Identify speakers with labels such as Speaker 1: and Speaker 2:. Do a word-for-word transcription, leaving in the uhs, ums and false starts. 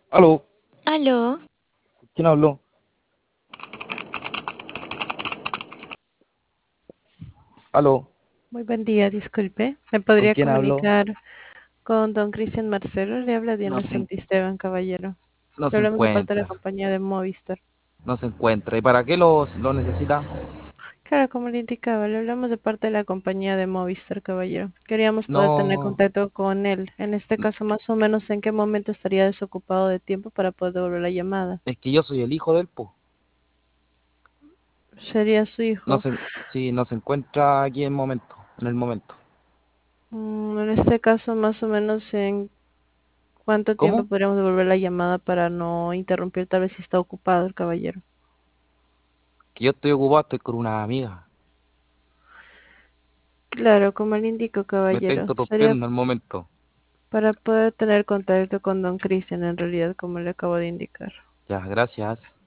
Speaker 1: Aló,
Speaker 2: Aló,
Speaker 1: ¿quién habló? Aló,
Speaker 3: Muy buen día, disculpe. ¿Me
Speaker 1: ¿con
Speaker 3: podría
Speaker 1: quién habló?
Speaker 3: comunicar con don Cristian Marcelo? Le habla
Speaker 1: No
Speaker 3: Diana
Speaker 1: se, en-
Speaker 3: Santisteban, caballero.
Speaker 1: no
Speaker 3: Le
Speaker 1: se
Speaker 3: hablamos de parte de la
Speaker 1: encuentra,
Speaker 3: compañía de Movistar.
Speaker 1: no se encuentra. ¿Y para qué lo, lo necesita?
Speaker 3: Claro, como le indicaba, le hablamos de parte de la compañía de Movistar, caballero. Queríamos poder tener
Speaker 1: No,
Speaker 3: contacto con él. En este caso, más o menos, ¿en qué momento estaría desocupado de tiempo para poder devolver la llamada?
Speaker 1: es que yo soy el hijo del po.
Speaker 3: ¿Sería su
Speaker 1: No
Speaker 3: hijo?
Speaker 1: se, sí, no se encuentra aquí en momento, en el momento.
Speaker 3: Mm, en este caso, más o menos, ¿en cuánto tiempo
Speaker 1: ¿Cómo?
Speaker 3: podríamos devolver la llamada para no interrumpir? Tal vez si está ocupado el caballero.
Speaker 1: Que yo estoy ocupado, estoy con una amiga.
Speaker 3: Claro, como le indico,
Speaker 1: Me está
Speaker 3: caballero, sería
Speaker 1: interrumpiendo el momento.
Speaker 3: para poder tener contacto con don Cristian, en realidad, como le acabo de indicar.
Speaker 1: Ya, gracias.